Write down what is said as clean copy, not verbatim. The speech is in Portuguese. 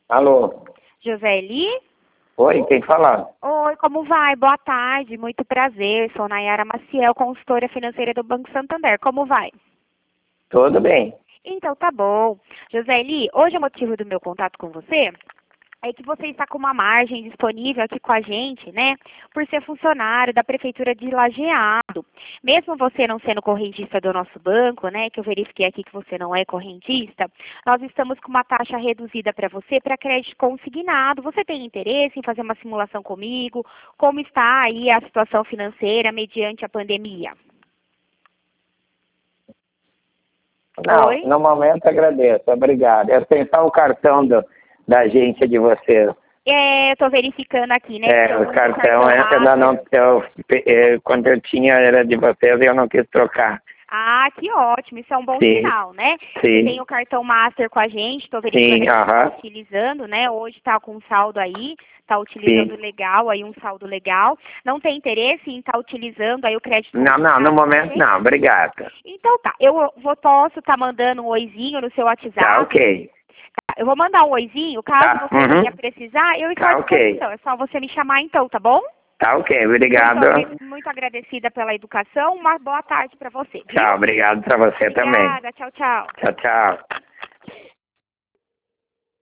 Alô? Joseli? Oi, quem fala? Oi, como vai? Boa tarde, muito prazer. Sou Nayara Maciel, consultora financeira do Banco Santander. Como vai? Tudo bem. Então, tá bom. Joseli, hoje o motivo do meu contato com você é que você está com uma margem disponível aqui com a gente, né? Por ser funcionário da Prefeitura de Lajeado. Mesmo você não sendo correntista do nosso banco, né? Que eu verifiquei aqui que você não é correntista, nós estamos com uma taxa reduzida para você para crédito consignado. Você tem interesse em fazer uma simulação comigo? Como está aí a situação financeira mediante a pandemia? Não, Oi? no momento agradeço, obrigado. Eu tenho só o cartão da agência de vocês. Eu estou verificando aqui, né? Que O o cartão ainda não, Master. quando eu tinha era de vocês e eu não quis trocar. Ah, que ótimo, isso é um bom Sim, sinal, né? Você tem sim, o cartão Master com a gente, estou verificando sim, aqui que está aham, utilizando, né? Hoje está com saldo aí, está sim. utilizando legal, aí um saldo legal. Não tem interesse em estar utilizando aí o crédito Não, no consignado com a momento gente? não, obrigado. Então tá, posso estar mandando um oizinho no seu Tá WhatsApp. ok, Eu vou mandar um oizinho, caso tá, você venha uhum, precisar, eu estou à tá ok, disposição. É só você me chamar então, tá bom? tá ok, obrigado. Muito agradecida pela educação. Uma boa tarde para você, viu? Tchau, obrigado pra você também. Obrigada. Tchau, tchau. Tchau, tchau.